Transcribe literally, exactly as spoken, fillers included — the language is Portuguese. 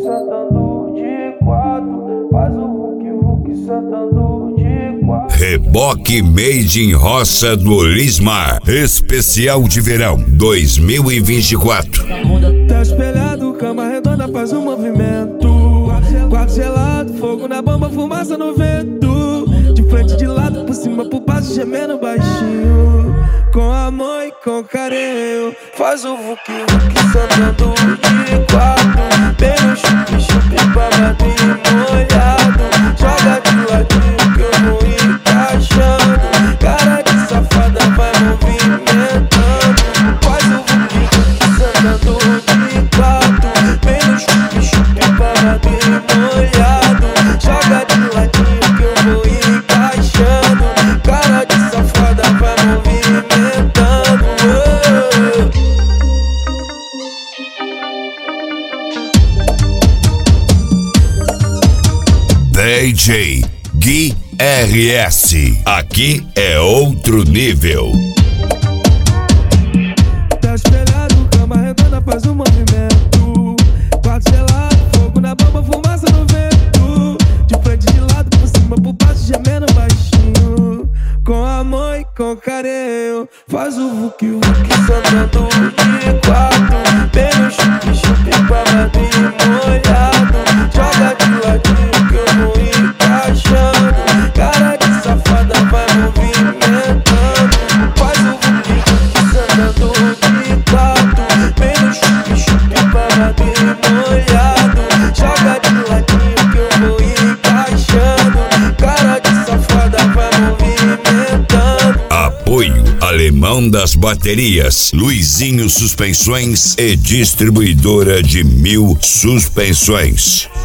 sentando de quatro. Faz o Hulk, Hulk sentando de quatro. Reboque Made in Roça do Lismar. Especial de verão dois mil e vinte e quatro. Tá espelhado, cama redonda, faz um movimento. Quarto gelado, fogo na bomba, fumaça no vento. De frente, de lado, por cima, por baixo, gemendo baixinho. Com amor e com carinho. Faz o Hulk, Hulk sentando de quatro. Bem no chupi, chupi, babadinho molhado. Joga de ladinho que eu vou encaixando. Cara de safada vai movimentando. Faz o Hulk, Hulk sentando de quatro. Bem no chupi, chupi, babadinho molhado. Joga de ladinho que eu vou encaixando. Cara de safada vai movimentando. D J Gui R S. Aqui é outro nível. Tá espelhado, cama redonda, faz um movimento. Quarto gelado, fogo na bomba, fumaça no vento. De frente, de lado, por cima, por baixo, gemendo baixinho. Com amor e com carinho. Faz o Hulk, Hulk sentando de quatro. Bem no chupi, chupi, babadinho molhado. Joga de ladinho que eu vou encaixando. Cara de safada vai movimentando. Faz o Hulk, Hulk sentando de quatro. Bem no chupi, chupi, babadinho molhado. Joga de ladinho que eu vou encaixando. Cara de safada vai movimentando. Apoio Alemão das Baterias, Luizinho Suspensões e Distribuidora de Mil Suspensões.